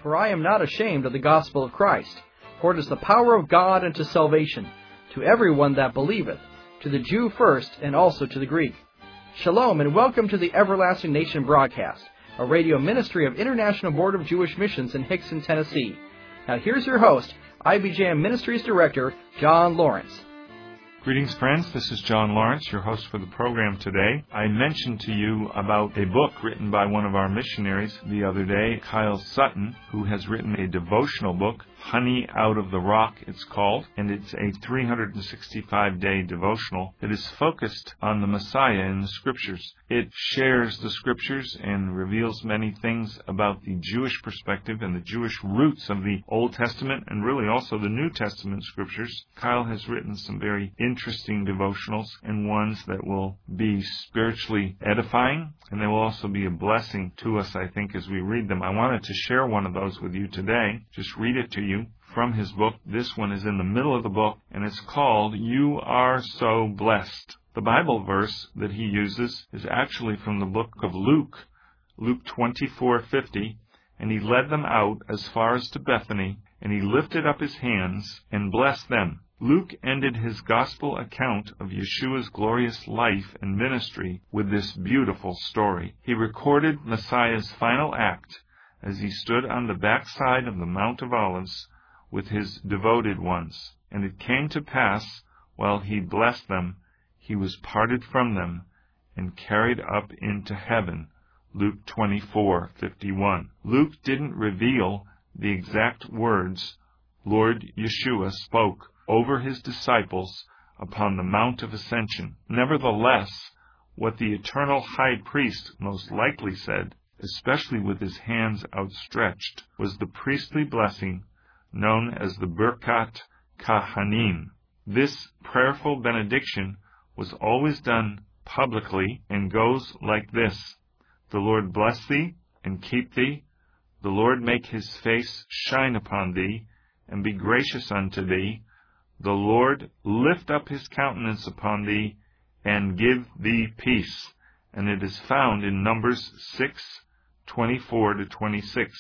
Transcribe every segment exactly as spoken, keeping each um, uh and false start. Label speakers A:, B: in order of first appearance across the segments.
A: For I am not ashamed of the gospel of Christ, for it is the power of God unto salvation, to every one that believeth, to the Jew first, and also to the Greek. Shalom, and welcome to the Everlasting Nation broadcast, a radio ministry of International Board of Jewish Missions in Hickson, Tennessee. Now here's your host, I B J M Ministries Director, John Lawrence.
B: Greetings, friends. This is John Lawrence, your host for the program today. I mentioned to you about a book written by one of our missionaries the other day, Kyle Sutton, who has written a devotional book, Honey Out of the Rock, it's called, and it's a three hundred sixty-five day devotional that is focused on the Messiah in the Scriptures. It shares the Scriptures and reveals many things about the Jewish perspective and the Jewish roots of the Old Testament and really also the New Testament Scriptures. Kyle has written some very interesting devotionals and ones that will be spiritually edifying, and they will also be a blessing to us, I think, as we read them. I wanted to share one of those with you today. Just read it to you from his book. This one is in the middle of the book, and it's called You Are So Blessed. The Bible verse that he uses is actually from the book of Luke, Luke twenty-four fifty, and he led them out as far as to Bethany, and he lifted up his hands and blessed them. Luke ended his gospel account of Yeshua's glorious life and ministry with this beautiful story. He recorded Messiah's final act as he stood on the backside of the Mount of Olives with his devoted ones. And it came to pass, while he blessed them, he was parted from them and carried up into heaven. Luke twenty-four fifty-one. Luke didn't reveal the exact words Lord Yeshua spoke over his disciples upon the Mount of Ascension. Nevertheless, what the eternal high priest most likely said, especially with his hands outstretched, was the priestly blessing known as the Birkat Kahanim. This prayerful benediction was always done publicly and goes like this: The Lord bless thee and keep thee. The Lord make his face shine upon thee and be gracious unto thee. The Lord lift up his countenance upon thee and give thee peace. And it is found in Numbers six twenty-four to twenty-six.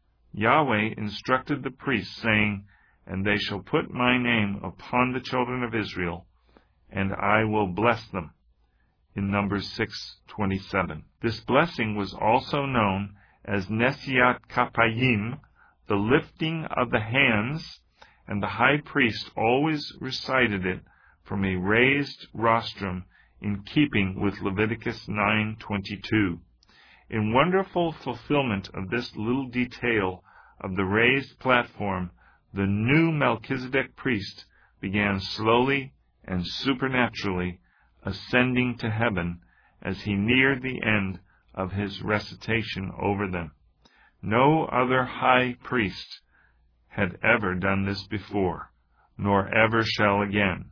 B: Yahweh instructed the priests, saying, And they shall put my name upon the children of Israel, and I will bless them. In Numbers six twenty-seven. This blessing was also known as Nesiat Kapayim, the lifting of the hands, and the high priest always recited it from a raised rostrum in keeping with Leviticus nine twenty-two. In wonderful fulfillment of this little detail of the raised platform, the new Melchizedek priest began slowly and supernaturally ascending to heaven as he neared the end of his recitation over them. No other high priest had ever done this before, nor ever shall again.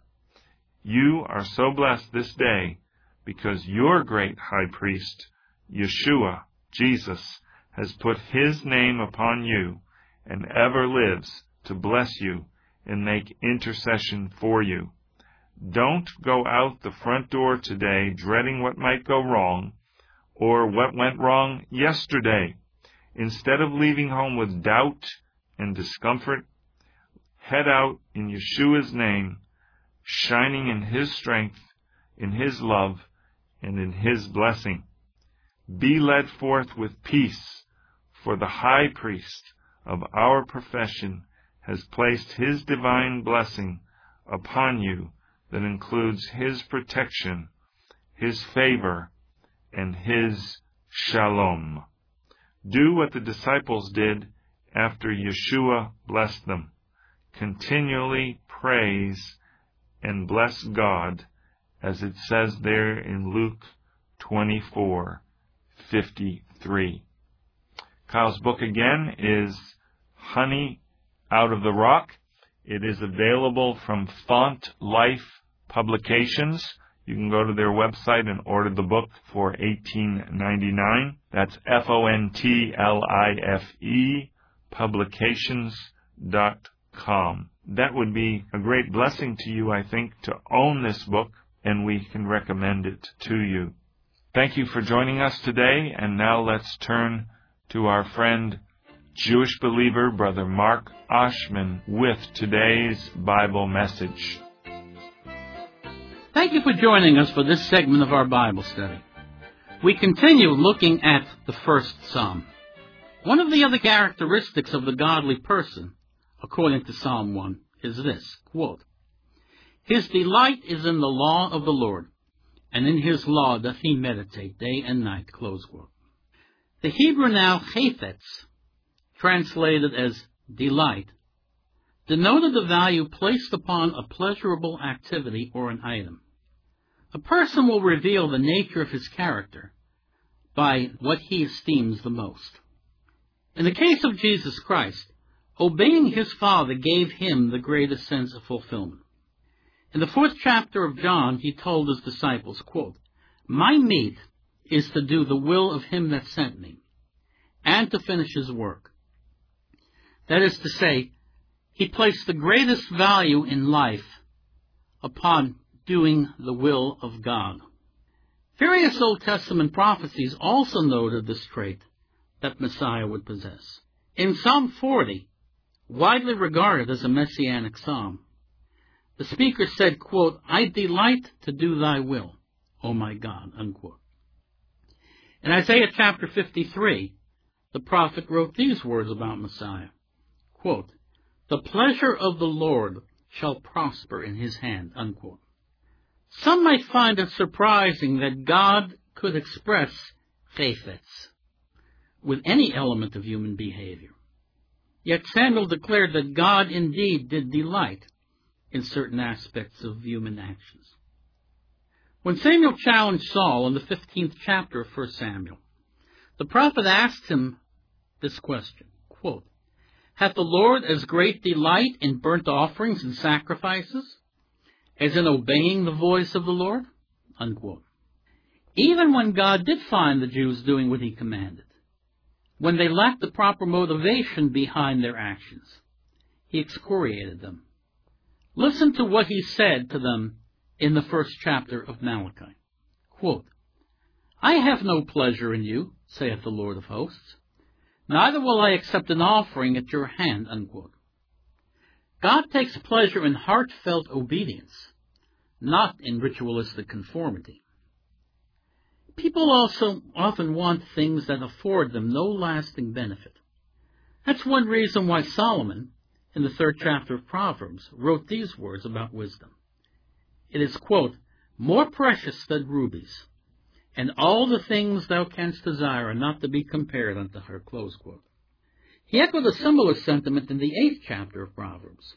B: You are so blessed this day because your great high priest, Yeshua, Jesus, has put his name upon you and ever lives to bless you and make intercession for you. Don't go out the front door today dreading what might go wrong or what went wrong yesterday. Instead of leaving home with doubt and discomfort, head out in Yeshua's name, shining in his strength, in his love, and in his blessing. Be led forth with peace, for the high priest of our profession has placed his divine blessing upon you that includes his protection, his favor, and his shalom. Do what the disciples did after Yeshua blessed them. Continually praise and bless God, as it says there in Luke twenty-four fifty-three. Kyle's book again is Honey Out of the Rock. It is available from Font Life Publications. You can go to their website and order the book for eighteen ninety-nine. That's F O N T L I F E publications dot com. That would be a great blessing to you, I think, to own this book, and we can recommend it to you. Thank you for joining us today, and now let's turn to our friend Jewish believer, Brother Mark Oshman, with today's Bible message.
C: Thank you for joining us for this segment of our Bible study. We continue looking at the first Psalm. One of the other characteristics of the godly person, according to Psalm one, is this, quote, "His delight is in the law of the Lord, and in his law doth he meditate day and night," close quote. The Hebrew noun chafetz, translated as delight, denoted the value placed upon a pleasurable activity or an item. A person will reveal the nature of his character by what he esteems the most. In the case of Jesus Christ, obeying his Father gave him the greatest sense of fulfillment. In the fourth chapter of John, he told his disciples, quote, "My meat is to do the will of him that sent me, and to finish his work." That is to say, he placed the greatest value in life upon doing the will of God. Various Old Testament prophecies also noted this trait that Messiah would possess. In Psalm forty, widely regarded as a messianic psalm, the speaker said, quote, "I delight to do thy will, O my God," unquote. In Isaiah chapter fifty-three, the prophet wrote these words about Messiah, quote, "The pleasure of the Lord shall prosper in his hand," unquote. Some might find it surprising that God could express chafetz with any element of human behavior. Yet Samuel declared that God indeed did delight in certain aspects of human actions. When Samuel challenged Saul in the fifteenth chapter of First Samuel, the prophet asked him this question, quote, "Hath the Lord as great delight in burnt offerings and sacrifices as in obeying the voice of the Lord?" Unquote. Even when God did find the Jews doing what he commanded, when they lacked the proper motivation behind their actions, he excoriated them. Listen to what he said to them in the first chapter of Malachi. Quote, "I have no pleasure in you, saith the Lord of hosts, neither will I accept an offering at your hand," unquote. God takes pleasure in heartfelt obedience, not in ritualistic conformity. People also often want things that afford them no lasting benefit. That's one reason why Solomon, in the third chapter of Proverbs, wrote these words about wisdom. It is, quote, "More precious than rubies, and all the things thou canst desire are not to be compared unto her," close quote. He echoed a similar sentiment in the eighth chapter of Proverbs.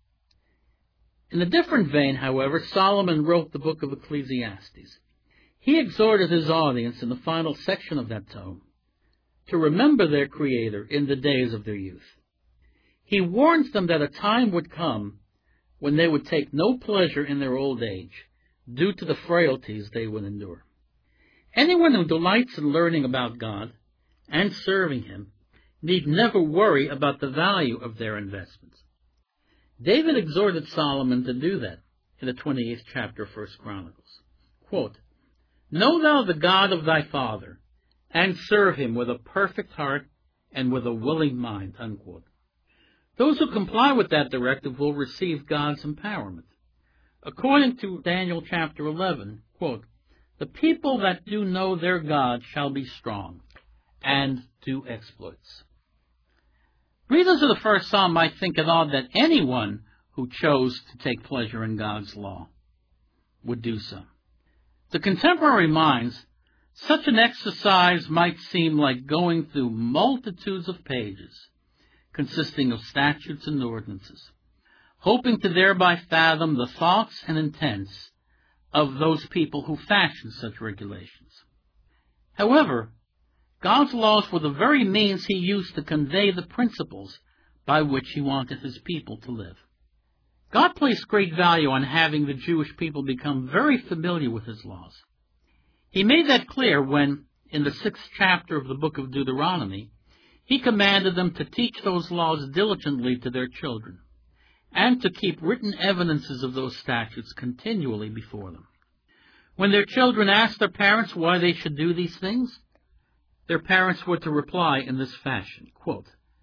C: In a different vein, however, Solomon wrote the book of Ecclesiastes. He exhorted his audience in the final section of that tome to remember their Creator in the days of their youth. He warns them that a time would come when they would take no pleasure in their old age due to the frailties they would endure. Anyone who delights in learning about God and serving him need never worry about the value of their investments. David exhorted Solomon to do that in the twenty-eighth chapter of First Chronicles. Quote, "Know thou the God of thy father, and serve him with a perfect heart and with a willing mind," unquote. Those who comply with that directive will receive God's empowerment. According to Daniel chapter eleven, quote, "The people that do know their God shall be strong and do exploits." Readers of the first Psalm might think it odd that anyone who chose to take pleasure in God's law would do so. To contemporary minds, such an exercise might seem like going through multitudes of pages consisting of statutes and ordinances, hoping to thereby fathom the thoughts and intents of those people who fashioned such regulations. However, God's laws were the very means he used to convey the principles by which he wanted his people to live. God placed great value on having the Jewish people become very familiar with his laws. He made that clear when, in the sixth chapter of the book of Deuteronomy, he commanded them to teach those laws diligently to their children, and to keep written evidences of those statutes continually before them. When their children asked their parents why they should do these things, their parents were to reply in this fashion, quote,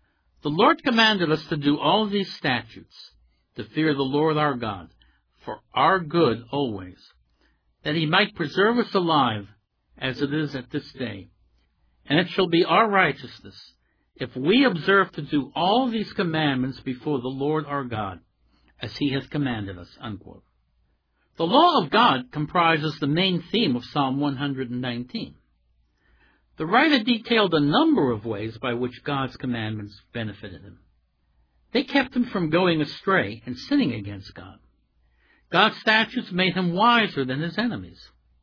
C: The Lord commanded us to do all these statutes, to fear the Lord our God, for our good always, that he might preserve us alive, as it is at this day. And it shall be our righteousness, if we observe to do all these commandments before the Lord our God, as he has commanded us." Unquote. The law of God comprises the main theme of Psalm one hundred nineteen. The writer detailed a number of ways by which God's commandments benefited him. They kept him from going astray and sinning against God. God's statutes made him wiser than his enemies.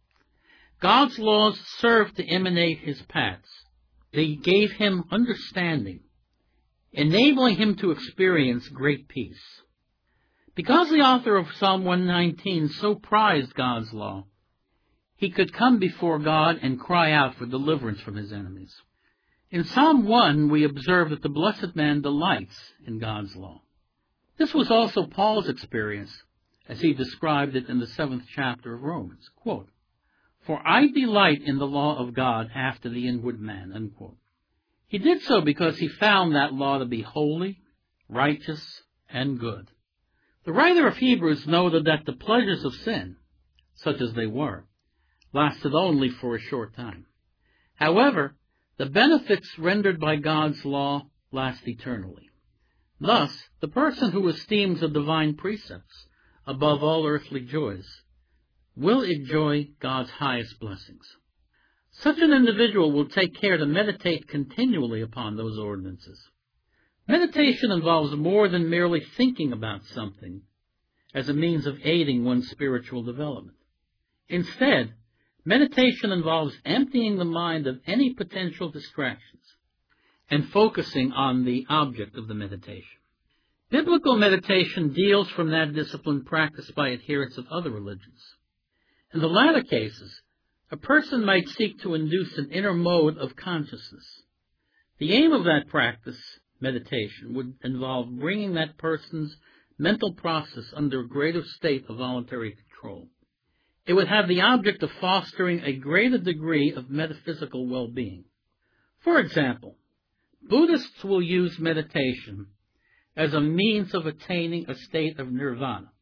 C: God's laws served to emanate his paths. They gave him understanding, enabling him to experience great peace. Because the author of Psalm one nineteen so prized God's law, he could come before God and cry out for deliverance from his enemies. In Psalm one, we observe that the blessed man delights in God's law. This was also Paul's experience, as he described it in the seventh chapter of Romans. Quote, "For I delight in the law of God after the inward man." Unquote. He did so because he found that law to be holy, righteous, and good. The writer of Hebrews noted that the pleasures of sin, such as they were, lasted only for a short time. However, the benefits rendered by God's law last eternally. Thus, the person who esteems the divine precepts above all earthly joys will enjoy God's highest blessings. Such an individual will take care to meditate continually upon those ordinances. Meditation involves more than merely thinking about something as a means of aiding one's spiritual development. Instead, meditation involves emptying the mind of any potential distractions and focusing on the object of the meditation. Biblical meditation deals from that discipline practiced by adherents of other religions. In the latter cases, a person might seek to induce an inner mode of consciousness. The aim of that practice, meditation, would involve bringing that person's mental process under a greater state of voluntary control. It would have the object of fostering a greater degree of metaphysical well-being. For example, Buddhists will use meditation as a means of attaining a state of nirvana,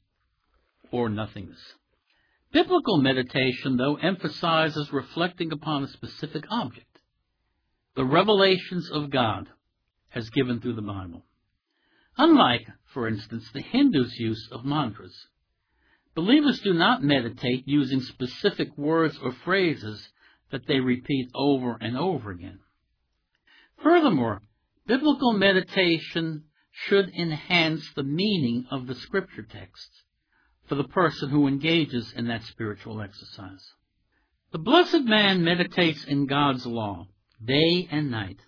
C: or nothingness. Biblical meditation, though, emphasizes reflecting upon a specific object, the revelations of God as given through the Bible. Unlike, for instance, the Hindus' use of mantras, believers do not meditate using specific words or phrases that they repeat over and over again. Furthermore, biblical meditation should enhance the meaning of the scripture texts for the person who engages in that spiritual exercise. The blessed man meditates in God's law day and night.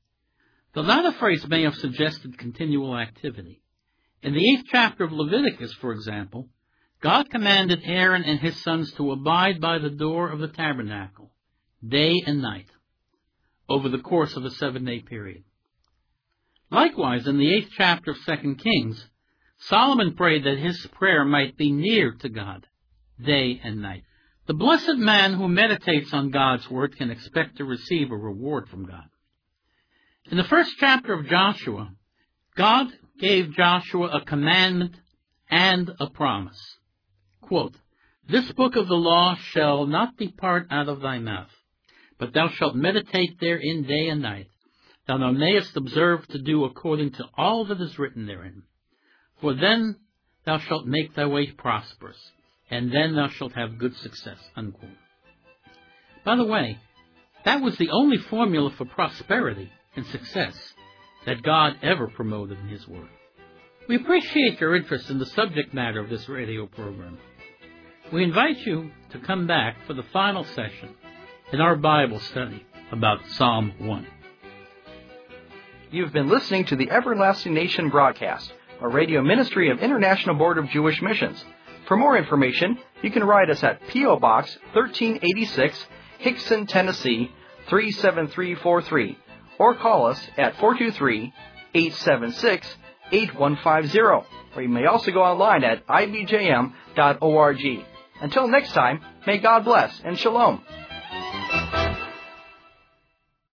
C: The latter phrase may have suggested continual activity. In the eighth chapter of Leviticus, for example, God commanded Aaron and his sons to abide by the door of the tabernacle day and night over the course of a seven-day period. Likewise, in the eighth chapter of Second Kings, Solomon prayed that his prayer might be near to God day and night. The blessed man who meditates on God's word can expect to receive a reward from God. In the first chapter of Joshua, God gave Joshua a commandment and a promise. Quote, "This book of the law shall not depart out of thy mouth, but thou shalt meditate therein day and night, that thou mayest observe to do according to all that is written therein. For then thou shalt make thy way prosperous, and then thou shalt have good success." Unquote. By the way, that was the only formula for prosperity and success that God ever promoted in his word. We appreciate your interest in the subject matter of this radio program. We invite you to come back for the final session in our Bible study about Psalm one.
A: You've been listening to the Everlasting Nation broadcast, a radio ministry of International Board of Jewish Missions. For more information, you can write us at P O. Box thirteen eighty-six, Hickson, Tennessee three seven three four three, or call us at four two three, eight seven six, eight one five zero, or you may also go online at I B J M dot org. Until next time, may God bless and shalom.